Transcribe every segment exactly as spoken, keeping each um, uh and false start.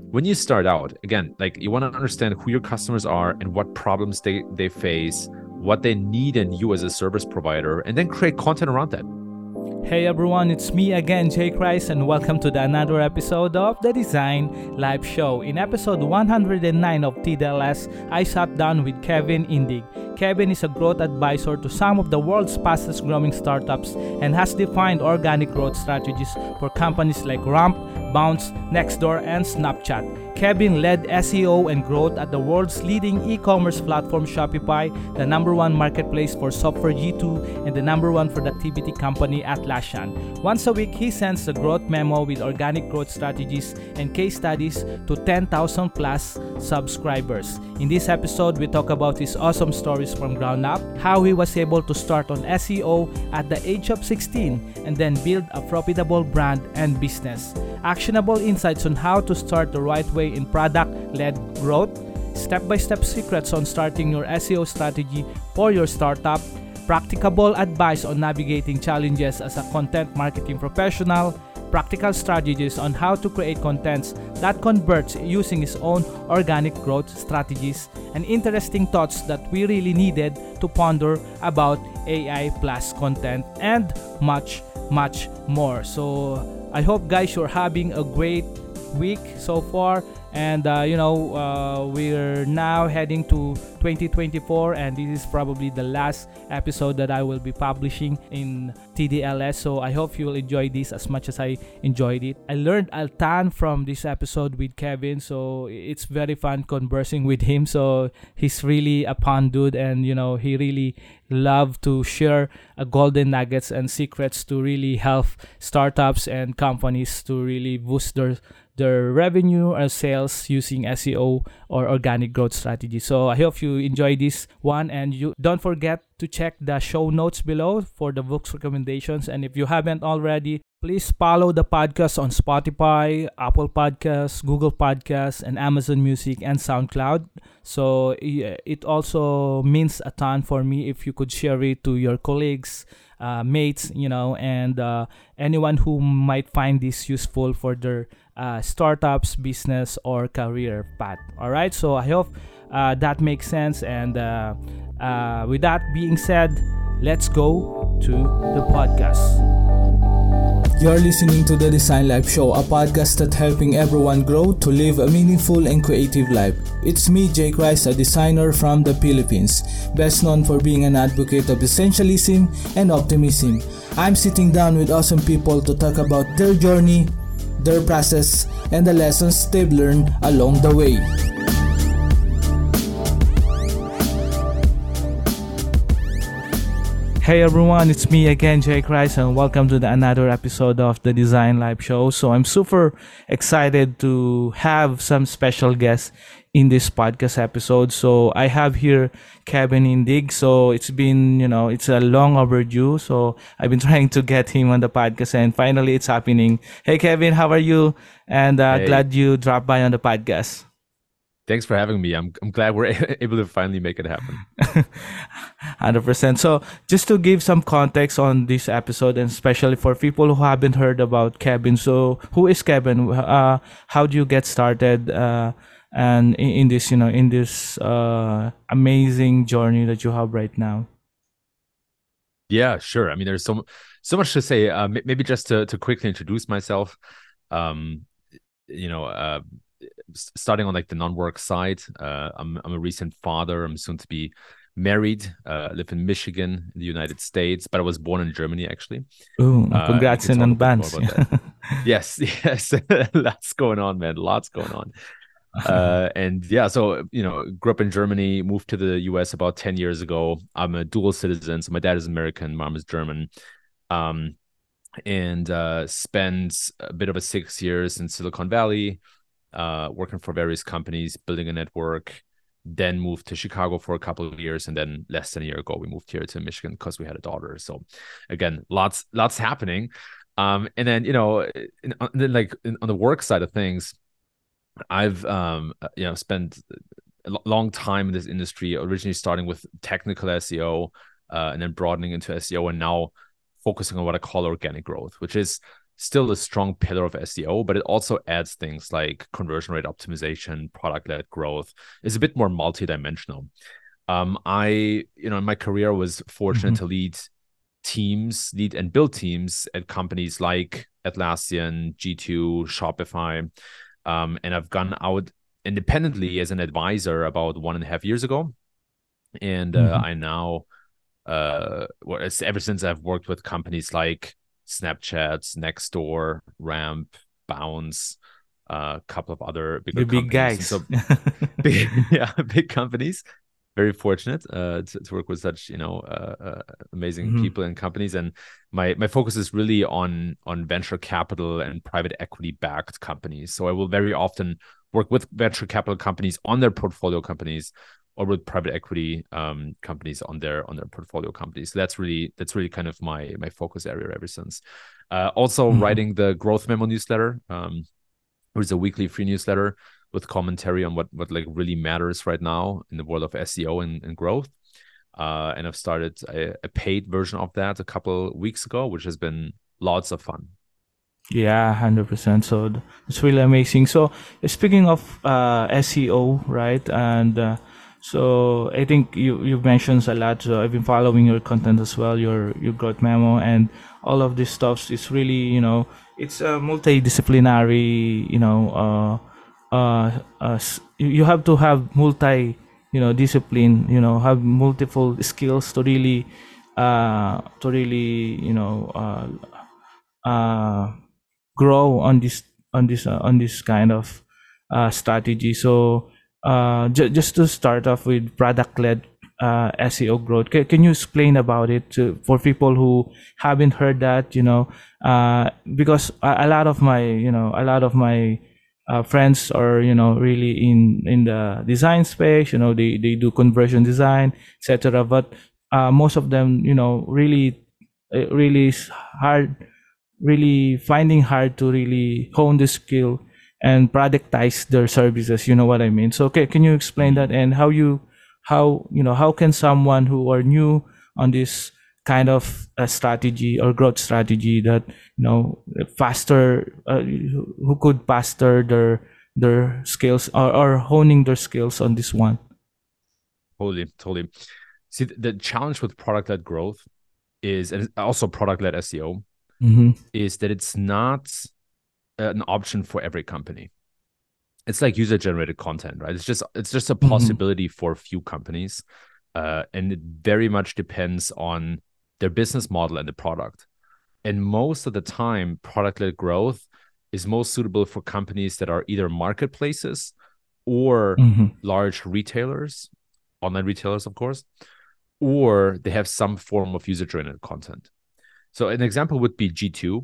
when you start out, again, like you want to understand who your customers are and what problems they, they face, what they need in you as a service provider, and then create content around that. Hey everyone, it's me again, Jay Christ, and welcome to the another episode of the Design Live Show. In episode one hundred nine of T D L S, I sat down with Kevin Indig. Kevin is a growth advisor to some of the world's fastest growing startups and has defined organic growth strategies for companies like Ramp, Bounce, Nextdoor, and Snapchat. Kevin led S E O and growth at the world's leading e-commerce platform Shopify, the number one marketplace for Software G two, and the number one productivity company Atlassian. Once a week, he sends a growth memo with organic growth strategies and case studies to ten thousand plus subscribers. In this episode, we talk about his awesome stories from ground up, how he was able to start on S E O at the age of sixteen and then build a profitable brand and business. Actionable insights on how to start the right way in product-led growth, step-by-step secrets on starting your S E O strategy for your startup, practicable advice on navigating challenges as a content marketing professional, practical strategies on how to create contents that converts using his own organic growth strategies, and interesting thoughts that we really needed to ponder about A I plus content, and much, much more. So I hope, guys, you're having a great week so far, and uh, you know uh, we're now heading to twenty twenty-four, and this is probably the last episode that I will be publishing in T D L S, so I hope you'll enjoy this as much as I enjoyed it. I learned a ton from this episode with Kevin, so it's very fun conversing with him. So he's really a fun dude, and you know he really love to share uh, golden nuggets and secrets to really help startups and companies to really boost their their revenue or sales using S E O or organic growth strategy. So I hope you enjoy this one, and you don't forget to check the show notes below for the books recommendations. And if you haven't already, please follow the podcast on Spotify, Apple Podcasts, Google Podcasts, and Amazon Music and SoundCloud. So it also means a ton for me if you could share it to your colleagues, uh, mates, you know, and uh, anyone who might find this useful for their uh, startups, business, or career path. All right. So I hope uh, that makes sense. And uh, uh, with that being said, let's go to the podcast. You're listening to the Design Life Show, a podcast that's helping everyone grow to live a meaningful and creative life. It's me, Jay Christ, a designer from the Philippines, best known for being an advocate of essentialism and optimism. I'm sitting down with awesome people to talk about their journey, their process, and the lessons they've learned along the way. Hey everyone, it's me again, Jay Christ, and welcome to the another episode of the Design Live Show. So I'm super excited to have some special guests in this podcast episode. So I have here Kevin Indig. So it's been, you know, it's a long overdue. So I've been trying to get him on the podcast, and finally it's happening. Hey Kevin, how are you? And uh, hey. Glad you dropped by on the podcast. Thanks for having me. I'm I'm glad we're able to finally make it happen. one hundred percent. So just to give some context on this episode, and especially for people who haven't heard about Kevin. So who is Kevin? Uh, how do you get started? Uh, and in, in this, you know, in this uh, amazing journey that you have right now. Yeah, sure. I mean, there's so so much to say. Uh, maybe just to to quickly introduce myself. Um, you know. Uh, starting on like the non-work side, uh, I'm I'm a recent father. I'm soon to be married. Uh, I live in Michigan, in the United States, but I was born in Germany actually. Ooh, congrats uh, in advance. Yes, yes, lots going on, man. Lots going on. Uh, and yeah, so you know, grew up in Germany, moved to the U S about ten years ago. I'm a dual citizen, so my dad is American, mom is German. Um, and uh, spent a bit of a six years in Silicon Valley. Uh, working for various companies, building a network, then moved to Chicago for a couple of years, and then less than a year ago we moved here to Michigan because we had a daughter. So again, lots lots happening. Um, and then you know, in, then like in, on the work side of things, I've um, you know spent a long time in this industry. Originally starting with technical S E O, uh, and then broadening into S E O, and now focusing on what I call organic growth, which is still a strong pillar of S E O, but it also adds things like conversion rate optimization, product-led growth. It's a bit more multidimensional. Um, I, you know, in my career was fortunate mm-hmm. to lead teams, lead and build teams at companies like Atlassian, G two, Shopify. Um, and I've gone out independently as an advisor about one and a half years ago. And uh, mm-hmm. I now, uh, well, it's ever since I've worked with companies like Snapchat, Nextdoor, Ramp, Bounce, a uh, couple of other bigger the big companies. guys. So big, yeah, big companies. Very fortunate uh, to, to work with such, you know, uh, uh, amazing mm-hmm. people and companies. And my my focus is really on on venture capital and private equity backed companies. So I will very often work with venture capital companies on their portfolio companies, or with private equity um, companies on their on their portfolio companies. So that's really that's really kind of my my focus area ever since. Uh, also mm-hmm. writing the Growth Memo newsletter, um, which is a weekly free newsletter with commentary on what what like really matters right now in the world of S E O and, and growth. Uh, and I've started a, a paid version of that a couple weeks ago, which has been lots of fun. Yeah, one hundred percent. So it's really amazing. So speaking of uh, S E O, right? And uh, so I think you you mentioned a lot. So I've been following your content as well, your your Growth Memo, and all of this stuff is really, you know, it's a multidisciplinary, you know, uh, uh, uh, you have to have multi, you know, discipline, you know, have multiple skills to really, uh, to really, you know, uh, uh, grow on this, on this, uh, on this kind of uh, strategy. So uh, j- just to start off with product-led uh, S E O growth, can, can you explain about it to, for people who haven't heard that, you know, uh, because a, a lot of my, you know, a lot of my Uh, friends are, you know, really in in the design space, you know, they they do conversion design, etc. But uh, most of them, you know, really really hard really finding hard to really hone the skill and productize their services, you know what I mean? So okay, can you explain that, and how you how you know how can someone who are new on this kind of a strategy or growth strategy that, you know, faster, uh, who could faster their their skills, or, or honing their skills on this one? Totally, totally. See, the challenge with product-led growth is, and also product-led S E O, mm-hmm. is that it's not an option for every company. It's like user-generated content, right? It's just it's just a possibility mm-hmm. for a few companies, uh, and it very much depends on their business model and the product. And most of the time, product-led growth is most suitable for companies that are either marketplaces or mm-hmm. large retailers, online retailers, of course, or they have some form of user-generated content. So an example would be G two.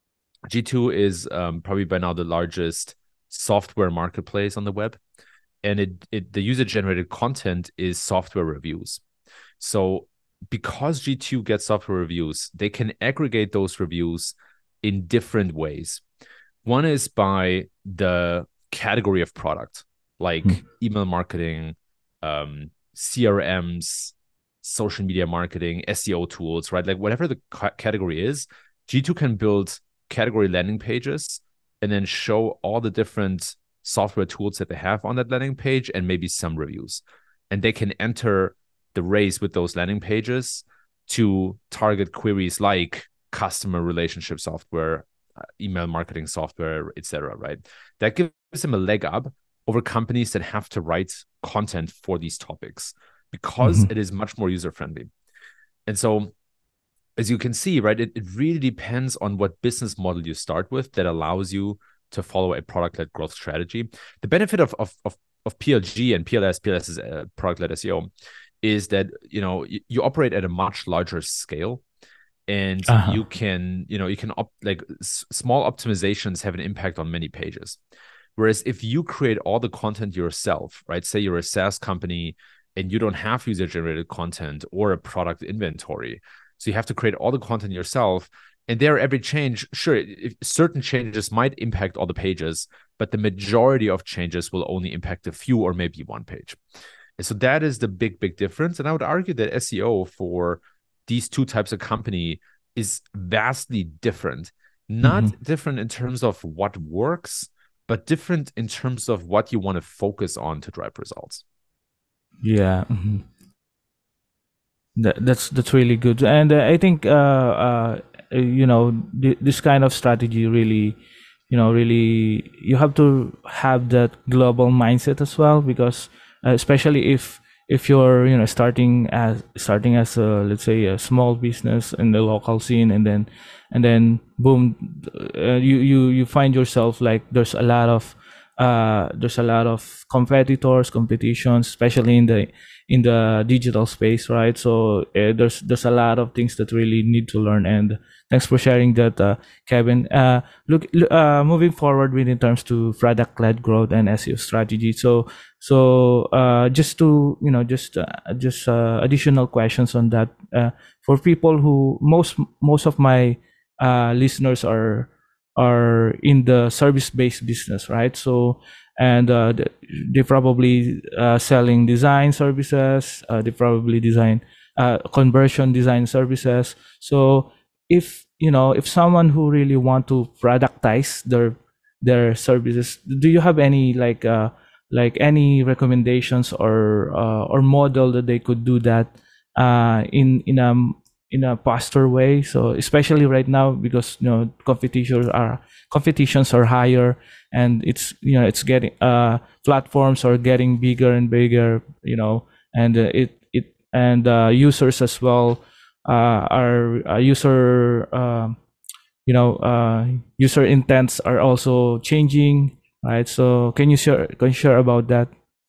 G two is um, probably by now the largest software marketplace on the web. And it, it the user-generated content is software reviews. So because G two gets software reviews, they can aggregate those reviews in different ways. One is by the category of product, like mm. email marketing, um, C R Ms, social media marketing, S E O tools, right? Like whatever the ca- category is, G two can build category landing pages and then show all the different software tools that they have on that landing page and maybe some reviews. And they can enter the race with those landing pages to target queries like customer relationship software, uh, email marketing software, et cetera, right? That gives them a leg up over companies that have to write content for these topics because mm-hmm. it is much more user-friendly. And so, as you can see, right, it, it really depends on what business model you start with that allows you to follow a product-led growth strategy. The benefit of of of, of P L G and P L S, P L S is uh, product-led S E O, is that, you know, you, you operate at a much larger scale, and uh-huh. you can, you know, you can op- like s- small optimizations have an impact on many pages. Whereas if you create all the content yourself, right, say you're a SaaS company and you don't have user-generated content or a product inventory, so you have to create all the content yourself, and there every change, sure, if certain changes might impact all the pages, but the majority of changes will only impact a few or maybe one page. And so that is the big, big difference. And I would argue that S E O for these two types of company is vastly different not Mm-hmm. different in terms of what works, but different in terms of what you want to focus on to drive results. Yeah. Mm-hmm. That, that's that's really good, and uh, I think uh, uh, you know th- this kind of strategy really, you know, really you have to have that global mindset as well, because uh, especially if if you're you know starting as starting as a, let's say, a small business in the local scene, and then and then boom, uh, you you you find yourself like there's a lot of uh, there's a lot of competitors, competitions, especially in the in the digital space, right? So uh, there's there's a lot of things that really need to learn. And thanks for sharing that, uh, Kevin. Uh, look, uh, moving forward with in terms to product-led growth and S E O strategy. So so uh, just to you know just uh, just uh, additional questions on that, uh, for people who most most of my uh, listeners are are in the service-based business, right? So and uh, th- they probably uh, selling design services. Uh, they probably design uh, conversion design services. So if you know if someone who really want to productize their their services, do you have any like uh, like any recommendations or uh, or model that they could do that uh, in in a in a faster way? So especially right now, because you know competitions are competitions are higher, and it's you know it's getting uh platforms are getting bigger and bigger, you know and uh, it it and uh, users as well uh, are uh, user um you know uh, user intents are also changing, right? So can you share can you share about that?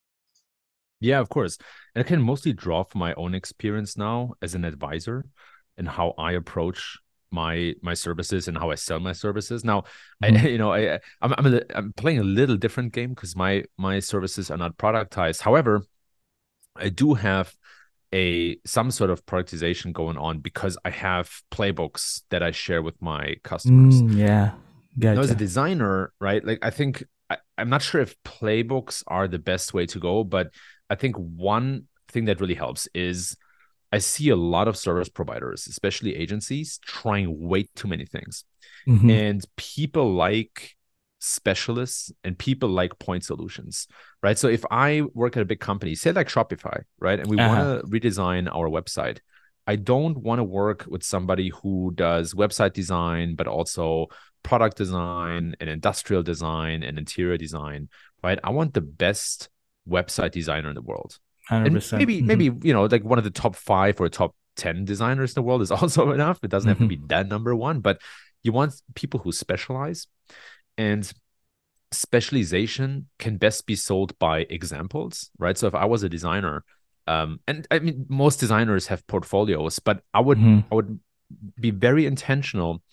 Yeah, of course. And I can mostly draw from my own experience now as an advisor and how I approach my my services and how I sell my services. Now, I Mhm. you know I I'm I'm, a, I'm playing a little different game because my my services are not productized. However, I do have a some sort of productization going on because I have playbooks that I share with my customers. Mm, yeah, Now, as a gotcha. designer, right? Like I think I, I'm not sure if playbooks are the best way to go, but I think one thing that really helps is I see a lot of service providers, especially agencies, trying way too many things. Hmm. And people like specialists and people like point solutions, right? So if I work at a big company, say like Shopify, right? And we want Uh-huh. to redesign our website, I don't want to work with somebody who does website design, but also product design and industrial design and interior design, right? I want the best website designer in the world. And one hundred percent. maybe, Hmm. maybe, you know, like one of the top five or top ten designers in the world is also enough. It doesn't have to Hmm. be that number one, but you want people who specialize, and specialization can best be sold by examples, right? So if I was a designer, um, and I mean most designers have portfolios, but I would Hmm. I would be very intentional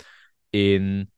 in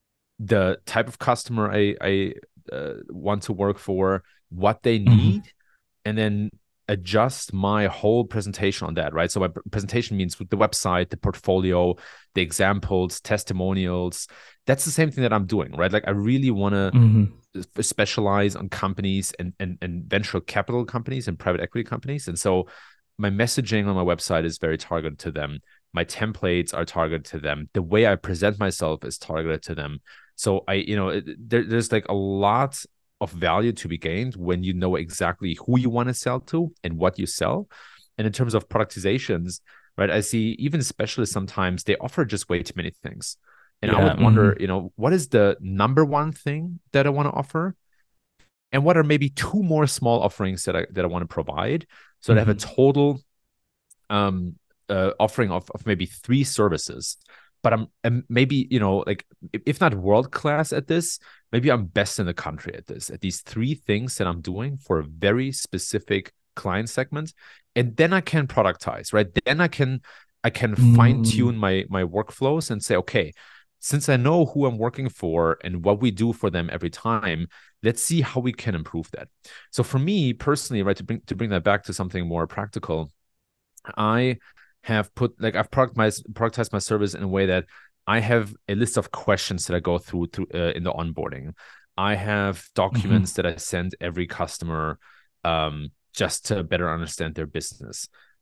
the type of customer I I uh, want to work for, what they Hmm. need, and then adjust my whole presentation on that, right? So my presentation means with the website, the portfolio, the examples, testimonials. That's the same thing that I'm doing, right? Like I really want Hmm. to specialize on companies and, and and venture capital companies and private equity companies. And so my messaging on my website is very targeted to them. My templates are targeted to them. The way I present myself is targeted to them. So I, you know, it, there, there's like a lot of value to be gained when you know exactly who you want to sell to and what you sell. And in terms of productizations, right, I see even specialists sometimes they offer just way too many things. And I Yeah. would Hmm. wonder, you know, what is the number one thing that I want to offer? And what are maybe two more small offerings that I that I want to provide so that I have a Hmm. total um uh, offering of, of maybe three services, but I'm, I'm maybe you know like if not world class at this, maybe I'm best in the country at this at these three things that I'm doing for a very specific client segment. And then I can productize, right? Then i can i can fine Hmm. tune my my workflows and say, okay, since I know who I'm working for and what we do for them every time, let's see how we can improve that. So for me personally, right, to bring to bring that back to something more practical, I have put like I've product my, productized my service in a way that I have a list of questions that I go through through uh, in the onboarding. I have Hmm. documents that I send every customer um, just to better understand their business.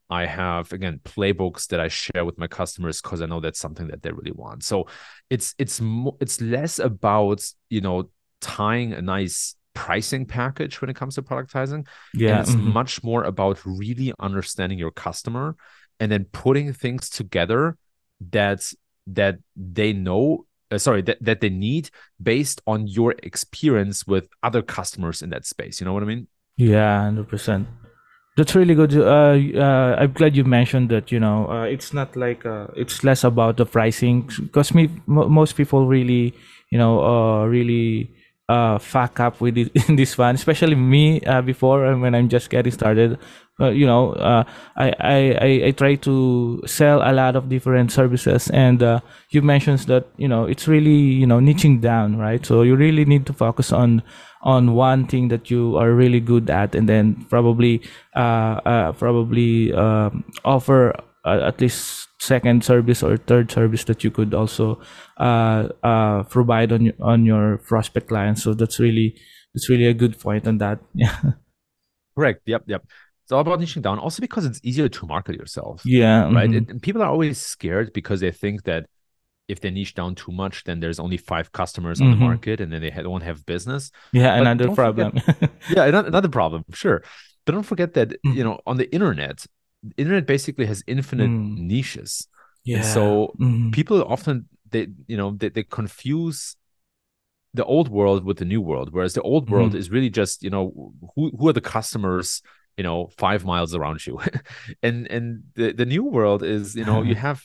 I have, again, playbooks that I share with my customers because I know that's something that they really want. So it's it's mo- it's less about, you know, tying a nice pricing package when it comes to productizing. Yeah. And it's Mm-hmm. much more about really understanding your customer and then putting things together that that they know, uh, sorry, that, that they need based on your experience with other customers in that space. You know what I mean? Yeah, one hundred percent. That's really good. Uh, uh, I'm glad you mentioned that. You know, uh, it's not like uh, it's less about the pricing because me, mo most people really, you know, uh, really uh, fuck up with it in this one, especially me uh, before and when I'm just getting started. Uh, you know, uh, I, I, I, I try to sell a lot of different services, and uh, you mentioned that you know it's really you know niching down, right? So you really need to focus on on one thing that you are really good at, and then probably uh, uh probably um, offer uh, at least second service or third service that you could also uh, uh, provide on your, on your prospect clients. So that's really that's really a good point on that. Yeah. Correct. Yep. Yep. It's all about niching down. Also because it's easier to market yourself, Yeah. right? Mm-hmm. It, and people are always scared because they think that if they niche down too much, then there's only five customers on the Mm-hmm. market and then they don't have business. Yeah, But another don't forget, problem. yeah, another, another problem, sure. But don't forget that, you know, on the internet, the internet basically has infinite Mm. niches. And Yeah. so Mm. people often, they, you know, they, they confuse the old world with the new world, whereas the old world Mm-hmm. is really just, you know, who, who are the customers, you know, five miles around you. and and the, the new world is, you know, you have,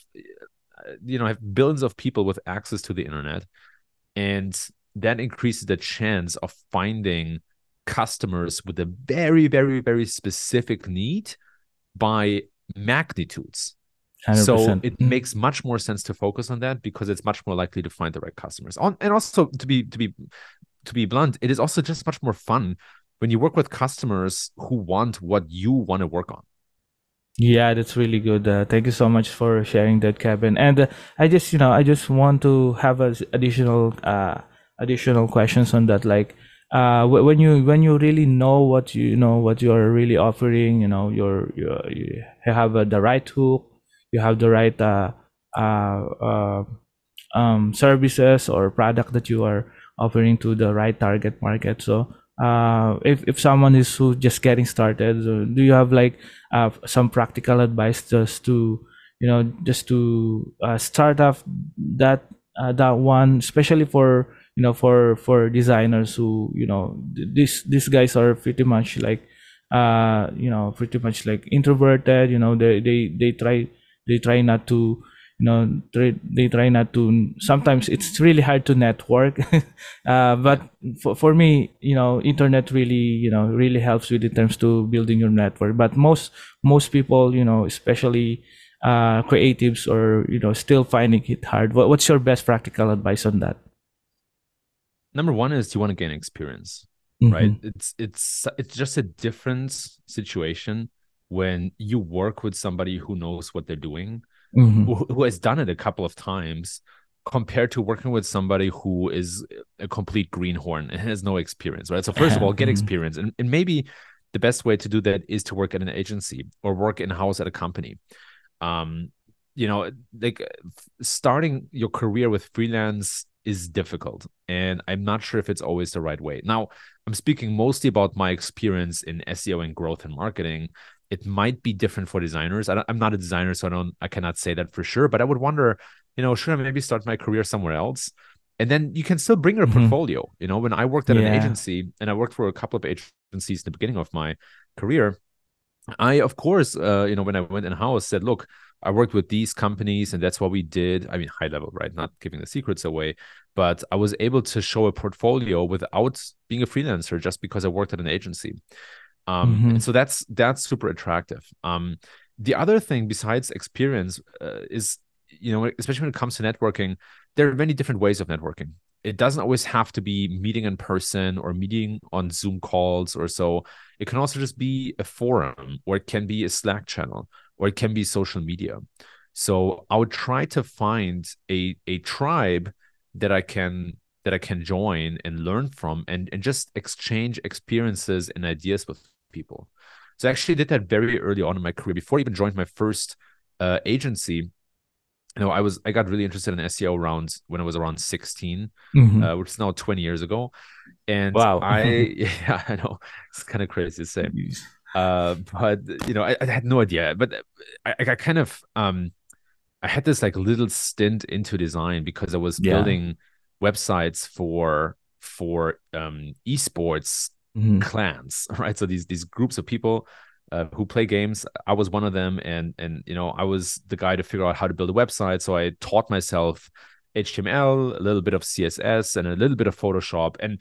you know, have billions of people with access to the internet, and that increases the chance of finding customers with a very, very, very specific need by magnitudes. So one hundred percent. it Mm. makes much more sense to focus on that because it's much more likely to find the right customers. On and also to be to be to be blunt, it is also just much more fun when you work with customers who want what you want to work on. Yeah, that's really good. Uh, thank you so much for sharing that, Kevin. And uh, I just, you know, I just want to have a s- additional, uh, additional questions on that. Like, uh, wh- when you when you really know what you, you know what you are really offering, you know, you're, you're you have uh, the right hook, you have the right uh, uh, uh, um, services or product that you are offering to the right target market. So uh, if, if someone is who just getting started, so do you have like uh, some practical advice just to you know just to uh, start off that uh, that one, especially for you know for for designers who you know th- these these guys are pretty much like uh you know pretty much like introverted, you know they they they try they try not to you know try, they try not to, sometimes it's really hard to network. uh, but Yeah. for, for me, you know internet really you know really helps with in terms to building your network. But most most people, you know especially uh creatives, or you know still finding it hard. What, what's your best practical advice on that? Number one is you want to gain experience, right? Mm-hmm. It's it's it's just a different situation when you work with somebody who knows what they're doing, Mm-hmm. who, who has done it a couple of times, compared to working with somebody who is a complete greenhorn and has no experience, right? So first of all, get Mm-hmm. experience, and, and maybe the best way to do that is to work at an agency or work in house at a company. Um, you know, like starting your career with freelance is difficult, and I'm not sure if it's always the right way. Now, I'm speaking mostly about my experience in S E O and growth and marketing. It might be different for designers. I am not a designer, so I don't, I cannot say that for sure. But I would wonder, you know, should I maybe start my career somewhere else? And then you can still bring your Mm-hmm. portfolio. You know, when I worked at an Yeah. agency, and I worked for a couple of agencies in the beginning of my career, I, of course, uh, you know, when I went in house, said, look, I worked with these companies and that's what we did. I mean, high level, right? Not giving the secrets away, but I was able to show a portfolio without being a freelancer just because I worked at an agency. Um, Mm-hmm. and so that's that's super attractive. Um, the other thing besides experience uh, is, you know, especially when it comes to networking, there are many different ways of networking. It doesn't always have to be meeting in person or meeting on Zoom calls or so. It can also just be a forum, or it can be a Slack channel, or it can be social media. So I would try to find a a tribe that I can that I can join and learn from, and and just exchange experiences and ideas with people. So I actually did that very early on in my career before I even joined my first uh, agency. You know, I was I got really interested in S E O around when I was around sixteen, mm-hmm. uh, which is now twenty years ago. And wow. I yeah, I know it's kind of crazy to say. Uh, but you know, I, I had no idea. But I, I kind of um I had this like little stint into design because I was yeah. building websites for for um esports mm-hmm. clans, right? So these these groups of people Uh, who play games. I was one of them, and and you know I was the guy to figure out how to build a website. So I taught myself H T M L, a little bit of C S S, and a little bit of Photoshop. And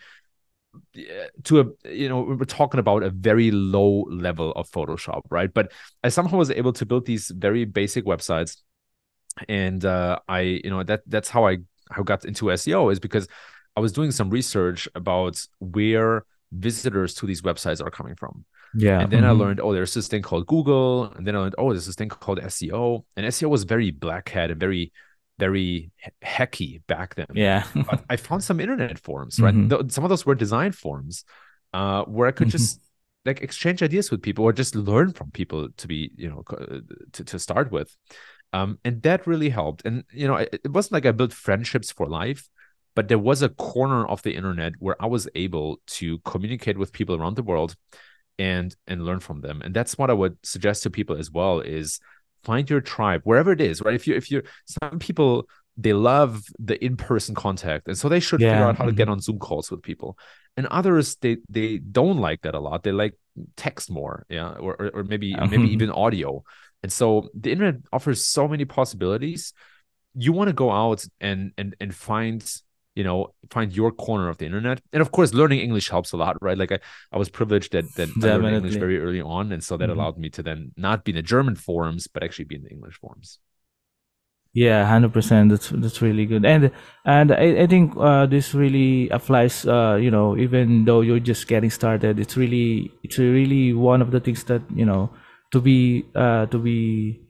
to a you know we're talking about a very low level of Photoshop, right? But I somehow was able to build these very basic websites, and uh, I you know that that's how I how I got into S E O, is because I was doing some research about where visitors to these websites are coming from. Yeah. And then mm-hmm. I learned, oh, there's this thing called Google. And then I learned, oh, there's this thing called S E O. And S E O was very black hat and very, very hacky back then. Yeah. But I found some internet forums, right? Mm-hmm. Some of those were design forums uh, where I could mm-hmm. just like exchange ideas with people or just learn from people to be, you know, to, to start with. Um, and that really helped. And, you know, it, it wasn't like I built friendships for life, but there was a corner of the internet where I was able to communicate with people around the world and and learn from them. And that's what I would suggest to people as well, is find your tribe wherever it is, right? If you if you some people, they love the in-person contact, and so they should yeah. figure out how mm-hmm. to get on Zoom calls with people. And others, they they don't like that a lot. They like text more, yeah, or or, or maybe mm-hmm. maybe even audio. And so the internet offers so many possibilities. You want to go out and and and find you know, find your corner of the internet. And of course, learning English helps a lot, right? Like I, I was privileged that, that I learned English very early on. And so that mm-hmm. allowed me to then not be in the German forums, but actually be in the English forums. Yeah, one hundred percent. That's that's really good. And and I, I think uh, this really applies, uh, you know, even though you're just getting started, it's really, it's really one of the things that, you know, to be, uh, to be,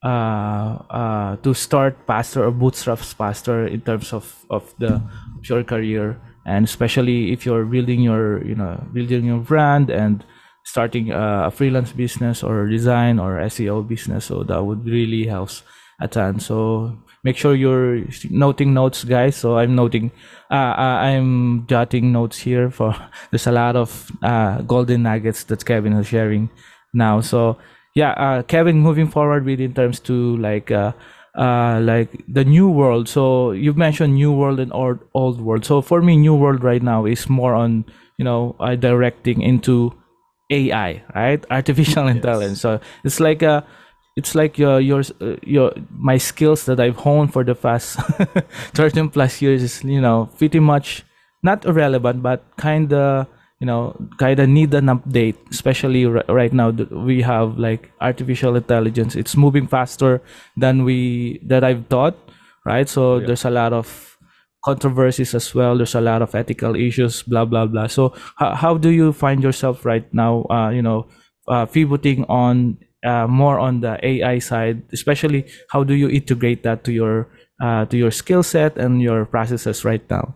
uh uh to start faster or bootstraps faster in terms of of the of your career, and especially if you're building your you know building your brand and starting a, a freelance business or design or S E O business. So that would really helps a ton. So make sure you're noting notes, guys. So I'm noting uh, I'm jotting notes here for there's a lot of uh golden nuggets that Kevin is sharing now. So yeah, uh, Kevin, moving forward with in terms to like uh, uh, like the new world. So you've mentioned new world and old old world. So for me, new world right now is more on you know uh, directing into A I, right? Artificial yes. intelligence. So it's like a, it's like your your uh, your my skills that I've honed for the past thirteen plus years is you know pretty much not irrelevant, but kind of. You know, kind of need an update, especially r- right now that we have like artificial intelligence. It's moving faster than we that I've thought, right? So yeah. there's a lot of controversies as well. There's a lot of ethical issues, blah blah blah. So how how do you find yourself right now? Uh, you know, uh, pivoting on uh, more on the A I side, especially how do you integrate that to your uh, to your skill set and your processes right now?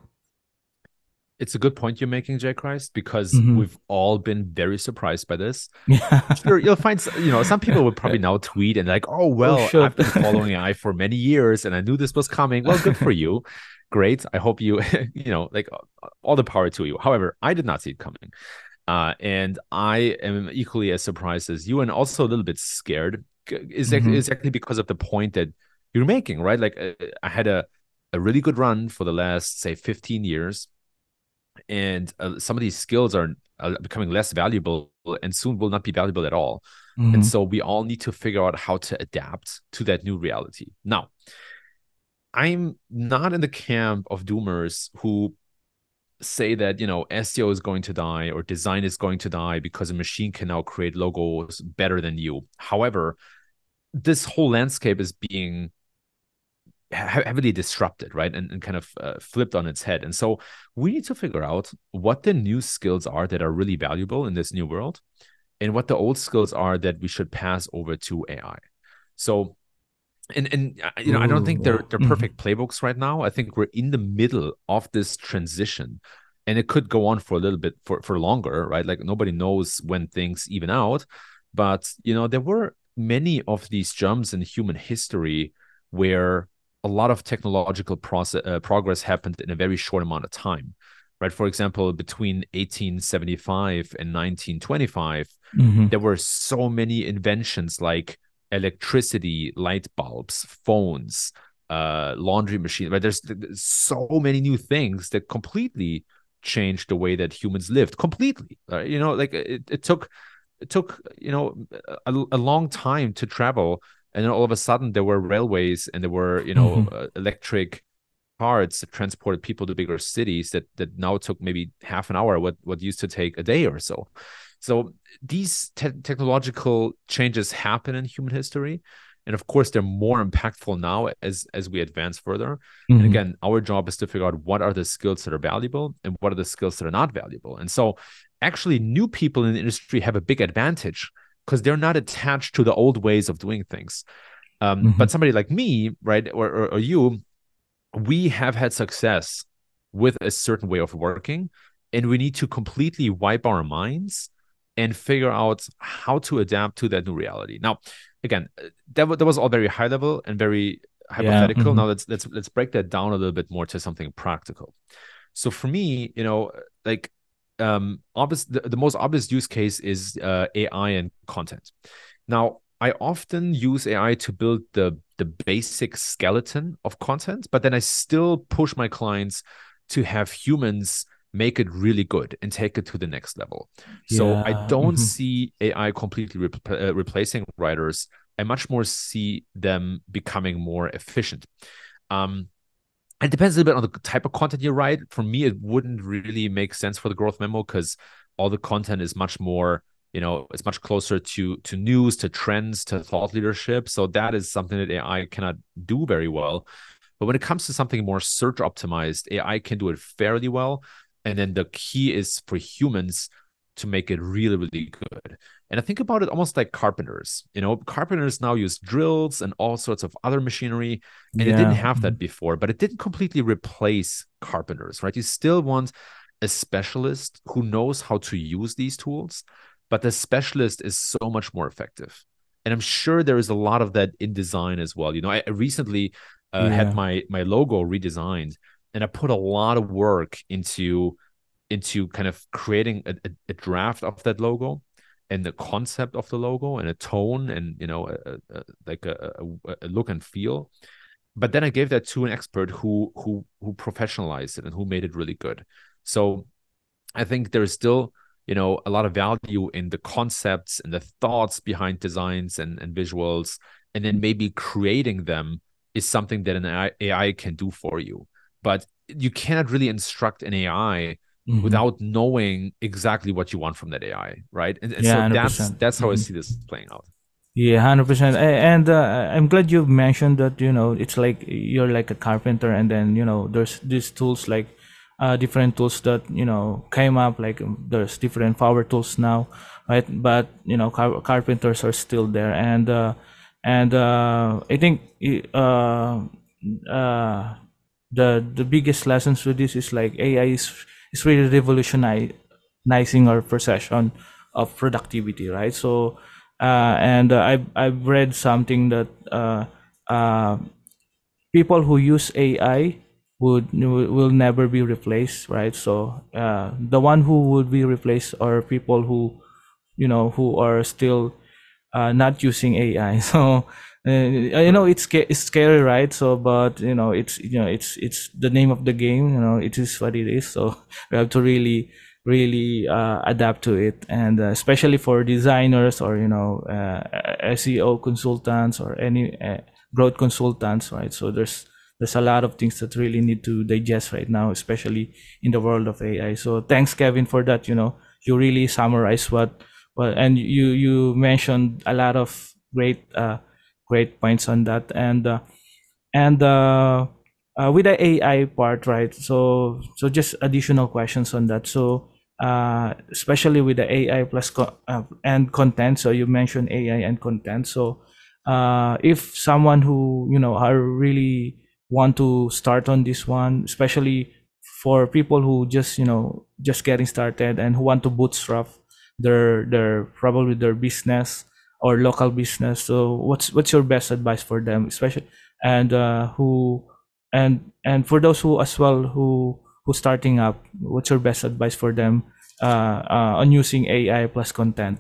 It's a good point you're making, Jay Christ, because mm-hmm. we've all been very surprised by this. Yeah. Sure, you'll find, you know, some people would probably now tweet and like, oh, well, oh, I've been following A I for many years and I knew this was coming. Well, good for you. Great. I hope you, you know, like all the power to you. However, I did not see it coming. Uh, and I am equally as surprised as you, and also a little bit scared, exactly, mm-hmm. exactly because of the point that you're making, right? Like I had a, a really good run for the last, say, fifteen years. And uh, some of these skills are uh, becoming less valuable and soon will not be valuable at all. Mm-hmm. And so we all need to figure out how to adapt to that new reality. Now, I'm not in the camp of doomers who say that, you know, S E O is going to die or design is going to die because a machine can now create logos better than you. However, this whole landscape is being heavily disrupted, right? And, and kind of uh, flipped on its head. And so we need to figure out what the new skills are that are really valuable in this new world and what the old skills are that we should pass over to A I. So, and, and you know, Ooh, I don't think they're, they're perfect mm-hmm. playbooks right now. I think we're in the middle of this transition and it could go on for a little bit for, for longer, right? Like nobody knows when things even out. But, you know, there were many of these jumps in human history where a lot of technological process, uh, progress happened in a very short amount of time, right? For example, between eighteen seventy-five and nineteen twenty-five, mm-hmm. there were so many inventions like electricity, light bulbs, phones, uh, laundry machine, right? There's, there's so many new things that completely changed the way that humans lived completely. Right? You know, like it, it took, it took, you know, a, a long time to travel. And then all of a sudden there were railways and there were, you know, mm-hmm. uh, electric cars that transported people to bigger cities that, that now took maybe half an hour, what, what used to take a day or so. So these te- technological changes happen in human history. And of course, they're more impactful now as, as we advance further. Mm-hmm. And again, our job is to figure out what are the skills that are valuable and what are the skills that are not valuable. And so actually new people in the industry have a big advantage because they're not attached to the old ways of doing things. Um, mm-hmm. But somebody like me, right, or, or, or you, we have had success with a certain way of working, and we need to completely wipe our minds and figure out how to adapt to that new reality. Now, again, that, that was all very high level and very hypothetical. Yeah. Mm-hmm. Now let's let's let's break that down a little bit more to something practical. So for me, you know, like um, obvious the, the most obvious use case is uh, A I and content. Now, I often use A I to build the the basic skeleton of content, but then I still push my clients to have humans make it really good and take it to the next level. Yeah. So I don't mm-hmm. see A I completely re- uh, replacing writers. I much more see them becoming more efficient. Um, it depends a little bit on the type of content you write. For me, it wouldn't really make sense for the growth memo because all the content is much more, you know, it's much closer to to news, to trends, to thought leadership. So that is something that A I cannot do very well. But when it comes to something more search optimized, A I can do it fairly well. And then the key is for humans to make it really, really good. And I think about it almost like carpenters. You know, carpenters now use drills and all sorts of other machinery. And yeah. it didn't have that before, but it didn't completely replace carpenters, right? You still want a specialist who knows how to use these tools, but the specialist is so much more effective. And I'm sure there is a lot of that in design as well. You know, I recently uh, yeah. had my my logo redesigned. And I put a lot of work into, into kind of creating a, a, a draft of that logo and the concept of the logo and a tone and, you know, a, a, like a, a, a look and feel. But then I gave that to an expert who who who professionalized it and who made it really good. So I think there's still, you know, a lot of value in the concepts and the thoughts behind designs and, and visuals. And then maybe creating them is something that an A I can do for you. But you cannot really instruct an A I mm-hmm. without knowing exactly what you want from that A I, right? And, and yeah, so that's that's how mm-hmm. I see this playing out. Yeah, one hundred percent. And uh, I'm glad you mentioned that, you know, it's like you're like a carpenter, and then, you know, there's these tools like uh, different tools that, you know, came up, like there's different power tools now, right? But, you know, car- carpenters are still there. And, uh, and uh, I think uh, uh, the the biggest lessons with this is like A I is is really revolutionizing our perception of productivity, right? So uh, and uh, I've I've read something that uh, uh, people who use A I would will never be replaced, right? So uh, the one who would be replaced are people who, you know, who are still uh, not using A I. So. Uh, you know, it's it's scary, right? So, but you know, it's you know, it's it's the name of the game. You know, it is what it is. So we have to really, really uh, adapt to it, and uh, especially for designers or you know, uh, S E O consultants or any uh, growth consultants, right? So there's there's a lot of things that really need to digest right now, especially in the world of A I. So thanks, Kevin, for that. You know, you really summarized what well, and you you mentioned a lot of great. Uh, Great points on that, and uh, and uh, uh, with the A I part, right? So so just additional questions on that. So uh, especially with the A I plus co- uh, and content. So you mentioned A I and content. So uh, if someone who you know are really want to start on this one, especially for people who just you know just getting started and who want to bootstrap their their probably their business or local business. So what's what's your best advice for them, especially and uh, who and and for those who as well who who starting up, what's your best advice for them uh, uh, on using A I plus content?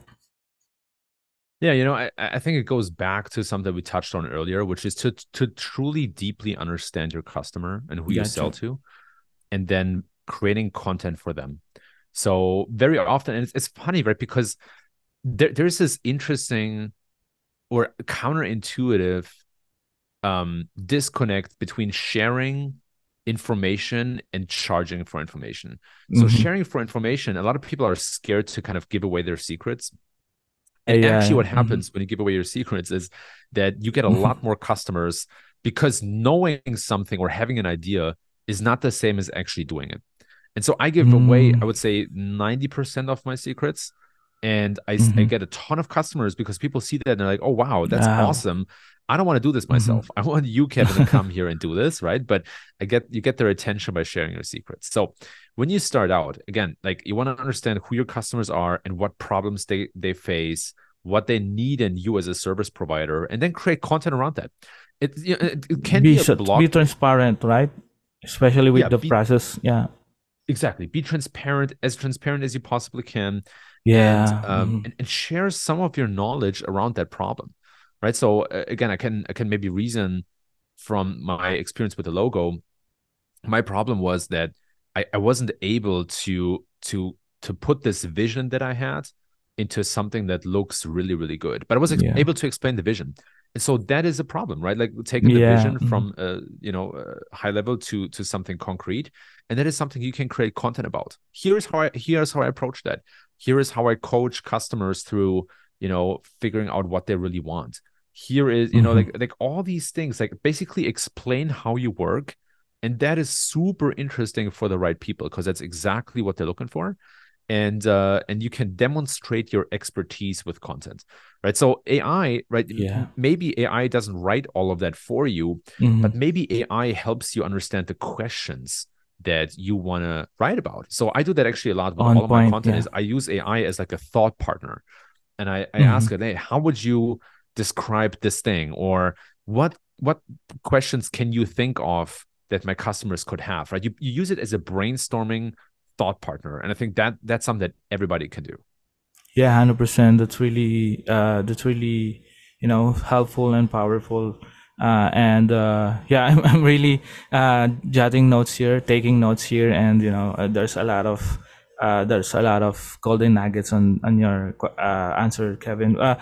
Yeah, you know, I, I think it goes back to something we touched on earlier, which is to to truly deeply understand your customer and who you Gotcha. sell to, and then creating content for them. So very often, and it's, it's funny, right? Because there, there's this interesting or counterintuitive um, disconnect between sharing information and charging for information. So Mhm. sharing for information, a lot of people are scared to kind of give away their secrets. And Yeah. actually what Mhm. happens when you give away your secrets is that you get a lot more customers, because knowing something or having an idea is not the same as actually doing it. And so I give away, Mm. I would say ninety percent of my secrets. And I, I Mhm. get a ton of customers because people see that and they're like, oh, wow, that's Wow. awesome. I don't want to do this Mhm. myself. I want you, Kevin, to come here and do this, right? But I get you get their attention by sharing your secrets. So when you start out, again, like you want to understand who your customers are and what problems they they face, what they need in you as a service provider, and then create content around that. It, you know, it, it can Be be a so- blog. be transparent, right? Especially with Yeah, the be, process. Yeah. exactly. Be transparent, as transparent as you possibly can, and Yeah. um Mhm. and, and share some of your knowledge around that problem, right? So uh, again, I can I can maybe reason from my experience with the logo. My problem was that I, I wasn't able to to to put this vision that I had into something that looks really, really good. But I was ex- Yeah. able to explain the vision. And so that is a problem, right? Like taking the Yeah. vision Mhm. from uh, you know, uh, high level to to something concrete. And that is something you can create content about. Here's how I here's how I approach that. Here is how I coach customers through, you know, figuring out what they really want. Here is, you know, Mhm. like like all these things, like basically explain how you work, and that is super interesting for the right people because that's exactly what they're looking for. And uh, and you can demonstrate your expertise with content, right? So A I, right? Yeah. Maybe A I doesn't write all of that for you, Mhm. but maybe A I helps you understand the questions that you want to write about. So I do that actually a lot with On all of my point. content. Yeah. Is I use A I as like a thought partner, and I, I Mhm. ask it, hey, how would you describe this thing, or what what questions can you think of that my customers could have, right? You, you use it as a brainstorming thought partner, and I think that that's something that everybody can do. Yeah. Hundred percent. That's really uh that's really you know helpful and powerful. Uh, and uh, yeah, I'm, I'm really uh, jotting notes here, taking notes here, and you know, uh, there's a lot of uh, there's a lot of golden nuggets on on your qu- uh, answer, Kevin. Uh,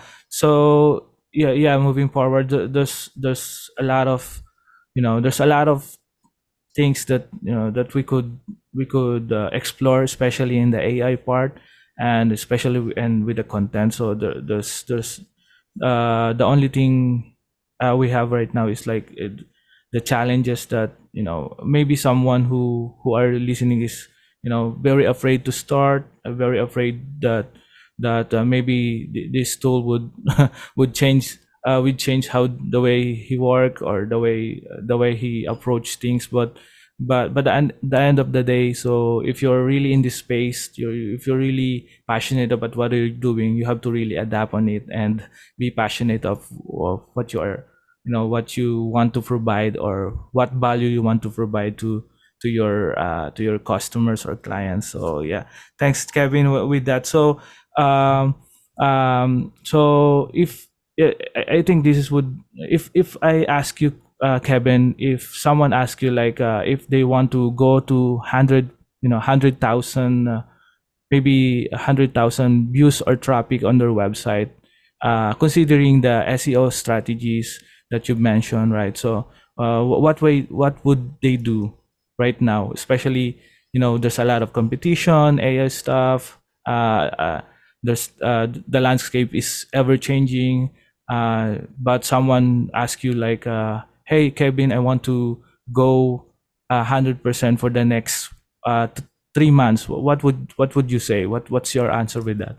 so yeah, yeah, moving forward, th- there's there's a lot of you know there's a lot of things that you know that we could we could uh, explore, especially in the A I part, and especially w- and with the content. So there, there's there's uh, the only thing uh, we have right now is like it, the challenges that you know maybe someone who who are listening is you know very afraid to start, uh, very afraid that that uh, maybe th- this tool would would change uh, would change how the way he work or the way the way he approach things. But but but the end, the end of the day, so if you're really in this space, you're, if you're really passionate about what you're doing, you have to really adapt on it and be passionate of, of what you are you know what you want to provide or what value you want to provide to to your uh, to your customers or clients. So yeah, thanks, Kevin, w- with that. So um um so if I I think this is would if if I ask you, uh, Kevin, if someone asks you like uh, if they want to go to hundred you know hundred thousand uh, maybe one hundred thousand views or traffic on their website, uh, considering the S E O strategies that you mentioned, right? So, uh, wh- what way, what would they do right now? Especially, you know, there's a lot of competition, A I stuff. Uh, uh, there's uh, the landscape is ever changing. Uh, but someone asks you like, uh, "Hey, Kevin, I want to go a hundred percent for the next uh, three months." What would what would you say? What what's your answer with that?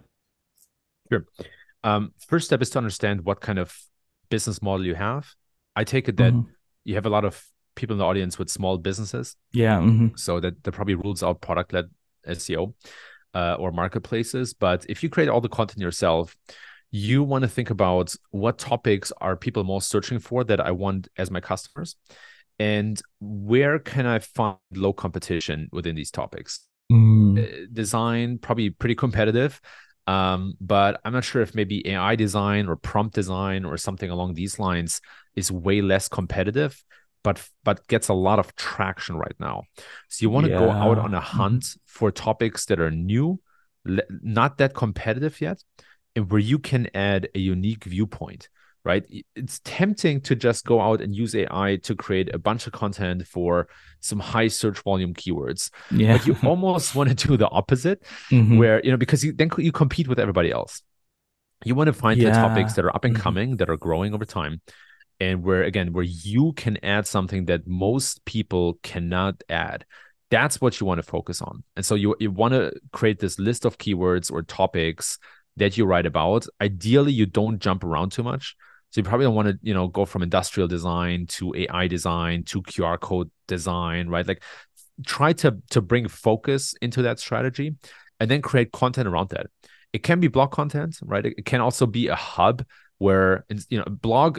Sure. Um, first step is to understand what kind of business model you have. I take it that Mm-hmm. you have a lot of people in the audience with small businesses, Yeah. Mm-hmm. so that that probably rules out product-led S E O. uh, or marketplaces. But if you create all the content yourself, you want to think about what topics are people most searching for that I want as my customers, and where can I find low competition within these topics. Mm. Uh, design, probably pretty competitive, um, but I'm not sure if maybe A I design or prompt design or something along these lines is way less competitive, but but gets a lot of traction right now. So you want to Yeah. go out on a hunt mm-hmm. for topics that are new, le- not that competitive yet, and where you can add a unique viewpoint, right? It's tempting to just go out and use A I to create a bunch of content for some high search volume keywords. Yeah. But you almost want to do the opposite, mm-hmm. where, you know, because you then you compete with everybody else. You want to find yeah. the topics that are up and coming, mm-hmm. that are growing over time, and where, again, where you can add something that most people cannot add. That's what you want to focus on. And so you, you want to create this list of keywords or topics that you write about. Ideally, you don't jump around too much. So you probably don't want to, you know, go from industrial design to A I design to Q R code design, right? Like, try to to bring focus into that strategy, and then create content around that. It can be blog content, right? It can also be a hub where, you know, a blog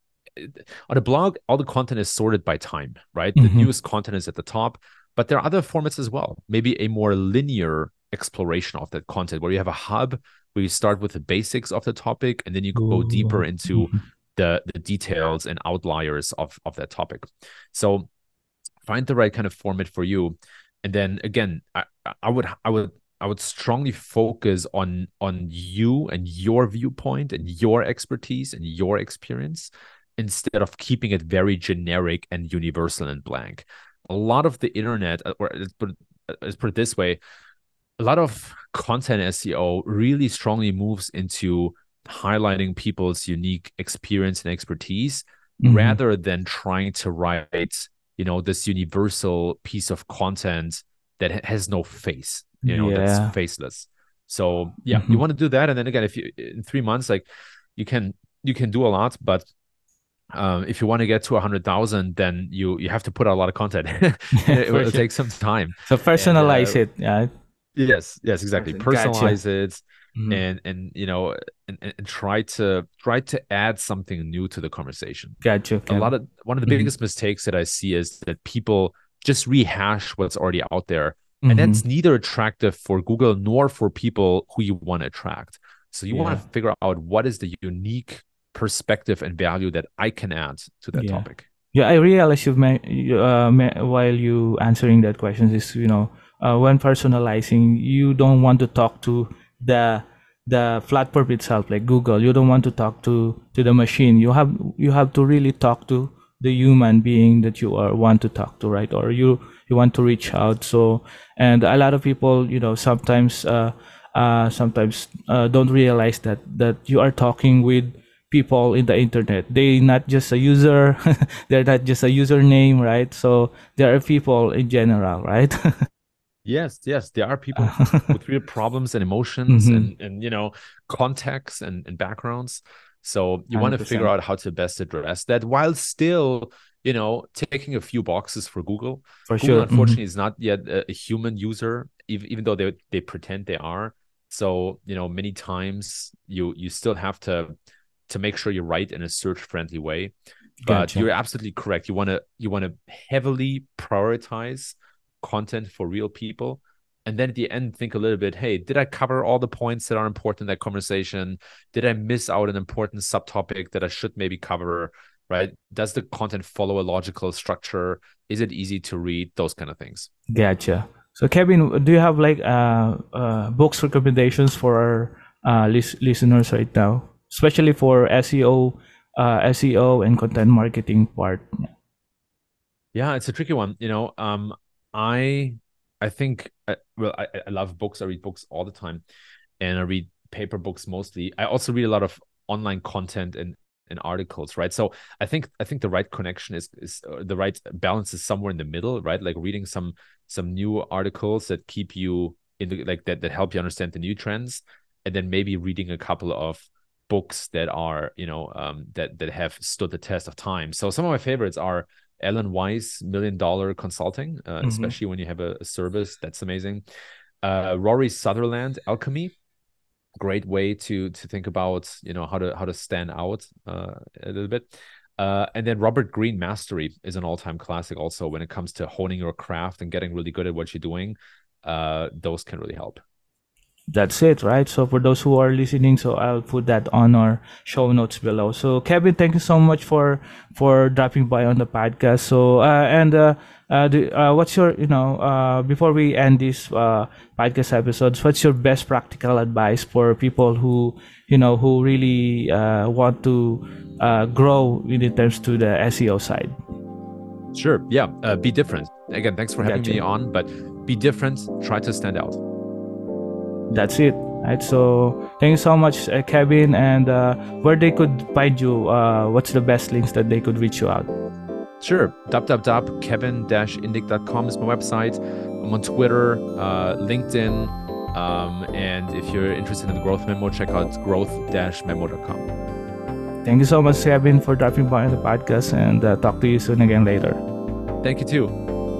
on a blog, all the content is sorted by time, right? Mm-hmm. The newest content is at the top, but there are other formats as well. Maybe a more linear exploration of that content, where you have a hub where you start with the basics of the topic, and then you go Ooh. deeper into mm-hmm. the, the details and outliers of, of that topic. So find the right kind of format for you. And then again, I, I would I would I would strongly focus on on you and your viewpoint and your expertise and your experience, instead of keeping it very generic and universal and blank. A lot of the internet, or let's put it, let's put it this way, a lot of content S E O really strongly moves into highlighting people's unique experience and expertise, mm-hmm. rather than trying to write, you know, this universal piece of content that has no face, you know, yeah. that's faceless. So yeah, mm-hmm. you want to do that. And then again, if you, in three months, like you can, you can do a lot, but um, if you want to get to a hundred thousand, then you, you have to put out a lot of content. it will sure. take some time. So personalize and, uh, it. Yeah. Yes, yes, exactly. Personalize gotcha. it, mm-hmm. and and you know, and, and try to try to add something new to the conversation. Gotcha. A lot of one of the mm-hmm. biggest mistakes that I see is that people just rehash what's already out there, mm-hmm. and that's neither attractive for Google nor for people who you want to attract. So you yeah. want to figure out what is the unique perspective and value that I can add to that yeah. topic. Yeah, I realized you've met, uh, met while you answering that question is, you know, uh, when personalizing, you don't want to talk to the the platform itself, like Google. You don't want to talk to to the machine. You have you have to really talk to the human being that you are want to talk to, right? Or you you want to reach out. So, and a lot of people, you know, sometimes uh, uh, sometimes uh, don't realize that that you are talking with people in the internet. They not just a user. They're not just a username, right? So there are people in general, right? Yes, yes, there are people with real problems and emotions, mm-hmm. and, and, you know, contexts and, and backgrounds. So you one hundred percent want to figure out how to best address that, while still, you know, taking a few boxes for Google. For Google, sure. unfortunately, mm-hmm. is not yet a, a human user, even, even though they they pretend they are. So, you know, many times you you still have to to make sure you write in a search-friendly way. But gotcha. You're absolutely correct. You want to you want to heavily prioritize content for real people, and then at the end think a little bit, hey, did I cover all the points that are important in that conversation? Did I miss out an important subtopic that I should maybe cover, right? Does the content follow a logical structure? Is it easy to read? Those kind of things. Gotcha. So Kevin, do you have like uh, uh books recommendations for our uh lis- listeners right now, especially for S E O uh S E O and content marketing part? Yeah, it's a tricky one. You know, um I I think, uh, well, I, I love books. I read books all the time, and I read paper books mostly. I also read a lot of online content and, and articles, right? So I think I think the right connection is is uh, the right balance is somewhere in the middle, right? Like reading some some new articles that keep you in the, like that that help you understand the new trends, and then maybe reading a couple of books that are, you know, um, that that have stood the test of time. So some of my favorites are Alan Weiss, Million Dollar Consulting, uh, mm-hmm. especially when you have a, a service. That's amazing. Uh, Rory Sutherland, Alchemy, great way to to think about, you know, how to how to stand out uh, a little bit. Uh, and then Robert Greene, Mastery, is an all-time classic also when it comes to honing your craft and getting really good at what you're doing. Uh, those can really help. That's it, right? So for those who are listening, so I'll put that on our show notes below. So Kevin, thank you so much for for dropping by on the podcast. So uh, and uh, uh, the, uh, what's your, you know, uh, before we end this uh, podcast episodes, what's your best practical advice for people who, you know, who really uh, want to uh, grow in terms to the S E O side? Sure. Yeah. Uh, be different. Again, thanks for having Gotcha. me on. But be different. Try to stand out. That's it, right? So thank you so much, uh, Kevin. And uh, where they could find you, uh, what's the best links that they could reach you out? Sure. www. kevin dash indig dot com is my website. I'm on Twitter, uh, LinkedIn. Um, and if you're interested in the Growth Memo, check out growth dash memo dot com. Thank you so much, Kevin, for dropping by on the podcast, and uh, talk to you soon again later. Thank you too.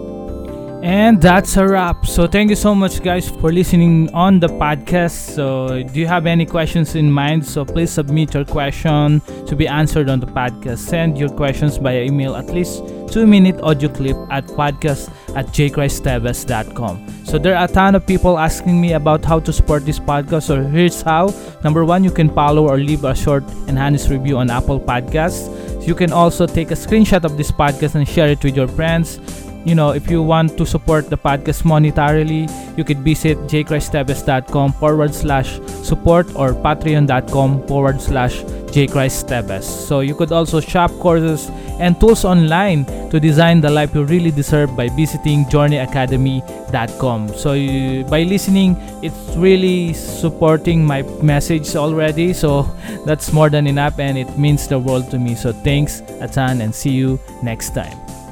And that's a wrap. So thank you so much, guys, for listening on the podcast. So do you have any questions in mind? So please submit your question to be answered on the podcast. Send your questions via email, at least two minute audio clip at podcast at j christ tevez dot com. So there are a ton of people asking me about how to support this podcast. So here's how. Number one, you can follow or leave a short and honest review on Apple Podcasts. You can also take a screenshot of this podcast and share it with your friends. You know, if you want to support the podcast monetarily, you could visit j christ tevez dot com forward slash support or patreon dot com forward slash j christ tevez. So you could also shop courses and tools online to design the life you really deserve by visiting journey academy dot com. So you, by listening, it's really supporting my message already. So that's more than enough, and it means the world to me. So thanks a ton, and see you next time.